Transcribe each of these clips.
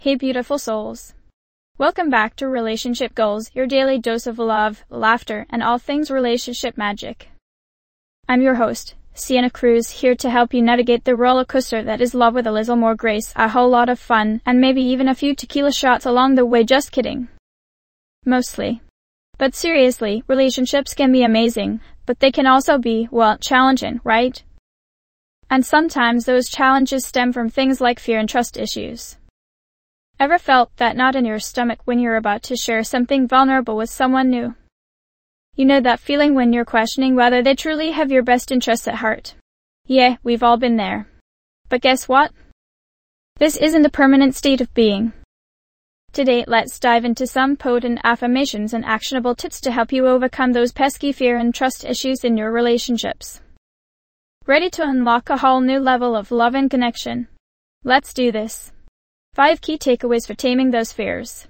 Hey beautiful souls. Welcome back to Relationship Goals, your daily dose of love, laughter, and all things relationship magic. I'm your host, Sienna Cruz, here to help you navigate the roller coaster that is love with a little more grace, a whole lot of fun, and maybe even a few tequila shots along the way. Just kidding. Mostly. But seriously, relationships can be amazing, but they can also be, well, challenging, right? And sometimes those challenges stem from things like fear and trust issues. Ever felt that knot in your stomach when you're about to share something vulnerable with someone new? You know that feeling when you're questioning whether they truly have your best interests at heart. Yeah, we've all been there. But guess what? This isn't a permanent state of being. Today, let's dive into some potent affirmations and actionable tips to help you overcome those pesky fear and trust issues in your relationships. Ready to unlock a whole new level of love and connection? Let's do this. 5 key takeaways for taming those fears.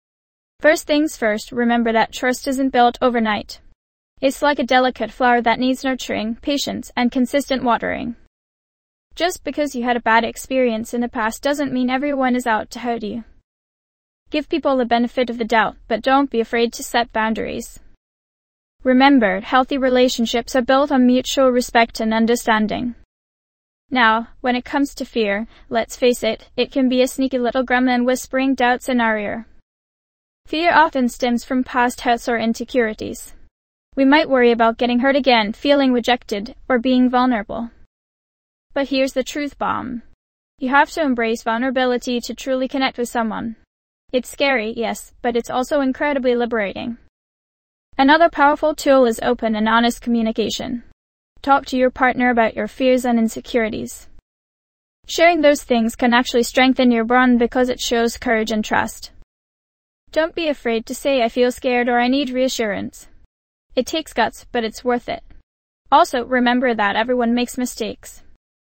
First things first, remember that trust isn't built overnight. It's like a delicate flower that needs nurturing, patience, and consistent watering. Just because you had a bad experience in the past doesn't mean everyone is out to hurt you. Give people the benefit of the doubt, but don't be afraid to set boundaries. Remember, healthy relationships are built on mutual respect and understanding. Now, when it comes to fear, let's face it, it can be a sneaky little gremlin whispering doubts in our ear. Fear often stems from past hurts or insecurities. We might worry about getting hurt again, feeling rejected, or being vulnerable. But here's the truth bomb. You have to embrace vulnerability to truly connect with someone. It's scary, yes, but it's also incredibly liberating. Another powerful tool is open and honest communication. Talk to your partner about your fears and insecurities. Sharing those things can actually strengthen your bond because it shows courage and trust. Don't be afraid to say I feel scared or I need reassurance. It takes guts, but it's worth it. Also, remember that everyone makes mistakes.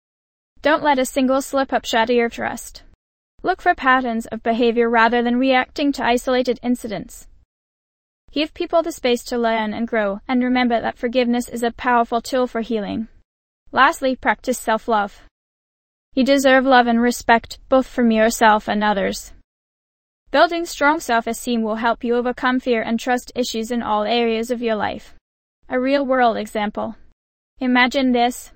Don't let a single slip-up shatter your trust. Look for patterns of behavior rather than reacting to isolated incidents. Give people the space to learn and grow, and remember that forgiveness is a powerful tool for healing. Lastly, practice self-love. You deserve love and respect, both from yourself and others. Building strong self-esteem will help you overcome fear and trust issues in all areas of your life. A real-world example. Imagine this.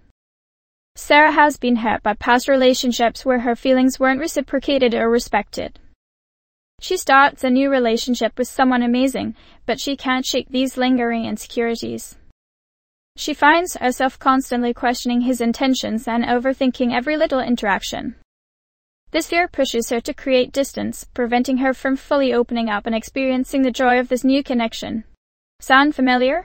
Sarah has been hurt by past relationships where her feelings weren't reciprocated or respected. She starts a new relationship with someone amazing, but she can't shake these lingering insecurities. She finds herself constantly questioning his intentions and overthinking every little interaction. This fear pushes her to create distance, preventing her from fully opening up and experiencing the joy of this new connection. Sound familiar?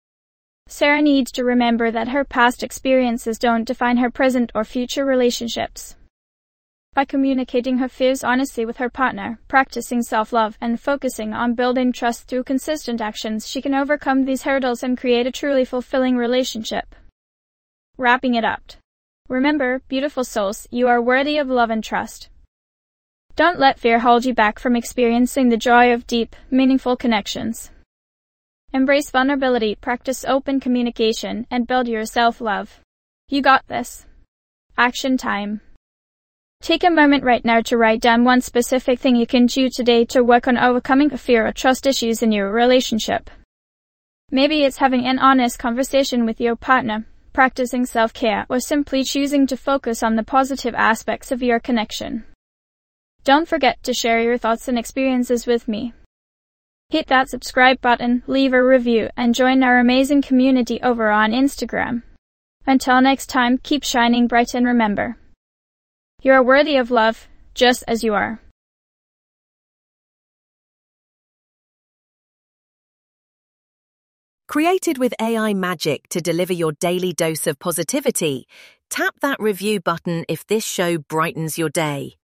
Sarah needs to remember that her past experiences don't define her present or future relationships. By communicating her fears honestly with her partner, practicing self-love, and focusing on building trust through consistent actions, she can overcome these hurdles and create a truly fulfilling relationship. Wrapping it up. Remember, beautiful souls, you are worthy of love and trust. Don't let fear hold you back from experiencing the joy of deep, meaningful connections. Embrace vulnerability, practice open communication, and build your self-love. You got this. Action time. Take a moment right now to write down one specific thing you can do today to work on overcoming fear or trust issues in your relationship. Maybe it's having an honest conversation with your partner, practicing self-care, or simply choosing to focus on the positive aspects of your connection. Don't forget to share your thoughts and experiences with me. Hit that subscribe button, leave a review, and join our amazing community over on Instagram. Until next time, keep shining bright and remember, you are worthy of love, just as you are. Created with AI magic to deliver your daily dose of positivity, tap that review button if this show brightens your day.